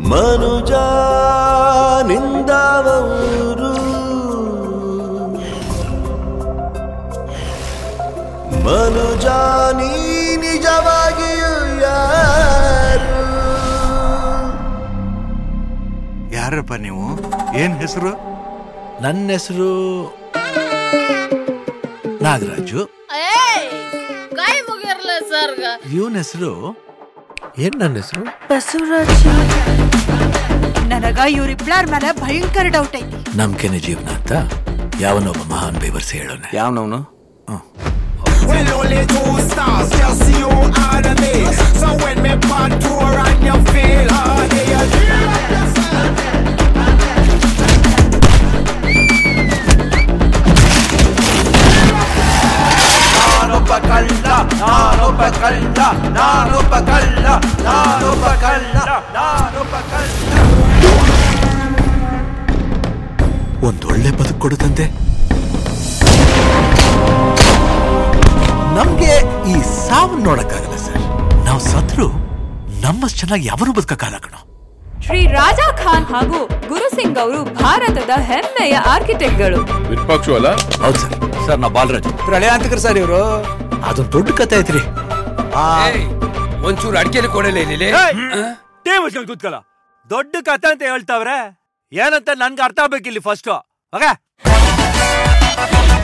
ಮನುಜ ನಿಂದವರು ಮನುಜ ನೀ ನಿಜವಾಗಿಯೂ ಯಾರು? ಯಾರಪ್ಪ ನೀವು? ಏನ್ ಹೆಸರು? ನನ್ನ ಹೆಸರು ನಾಗರಾಜು. ಇವನ ಹೆಸರು ಏನ್ ನನ್ನ ಹೆಸರು? ಬಸವರಾಜ್. ನನಗ ಇವ್ರಿಬ್ಳಾರ ಮೇಲೆ ಭಯಂಕರ ಡೌಟ್ ಐತಿ. ನಂಬಿಕೆನೆ ಜೀವನ ಅಂತ ಯಾವನೊಬ್ಬ ಮಹಾನ್ ಬೇವರ್ಸಿ ಹೇಳೋಣ. ಯಾವನವನು? Well, only 2 stars, just you and me. So when me part tour and you feel hard, you feel like yourself. ನಾನೊಬ್ಬ ಕಳ್ಳ, ನಾನೊಬ್ಬ ಕಳ್ಳ, ನಾನೊಬ್ಬ ಕಳ್ಳ, ನಾನೊಬ್ಬ ಕಳ್ಳ, ನಾನೊಬ್ಬ ಕಳ್ಳ. ಒಂದೊಳ್ಳೆ ಬದುಕು ಕೊಡುತ್ತಂತೆ. ನಮ್ಗೆ ಈ ಸಾವು ನೋಡಕ್ಕಾಗಲ್ಲ ಸರ್. ನಾವು ಸತ್ರು ನಮ್ಮಷ್ಟು ಚೆನ್ನಾಗಿ ಯಾವನು ಬದುಕಕ್ಕಾಗಲ್ಲ ಕಣೋ. ಶ್ರೀ ರಾಜಾ ಖಾನ್ ಹಾಗೂ ಗುರುಸಿಂಗ್ ಅವರು ಭಾರತದ ಹೆಮ್ಮೆಯ ಆರ್ಕಿಟೆಕ್ಟ್ಗಳು. ವಿರೂಪಾಕ್ಷು ಅಲ್ಲ? ಹೌದು ಸರ್. ಸರ್ ನಾ ಬಾಲರಾಜ್. ಪ್ರಳಯಾಂತಕರು ಸರ್ ಇವರು. ಅದೊಂದು ದೊಡ್ಡ ಕಥೆ ಐತ್ರಿ. ಒಂಚೂರು ಅಡಿಕೆಲಿ ಕೊಡಲೇ ಇಲ್ಲಿ ಕೂತ್ಕಲ್ಲ. ದೊಡ್ಡ ಕಥೆ ಅಂತ ಹೇಳ್ತಾವ್ರೆ, ಏನಂತ ನನ್ಗೆ ಅರ್ಥ ಆಗ್ಬೇಕಿಲ್ಲಿ ಫಸ್ಟ್.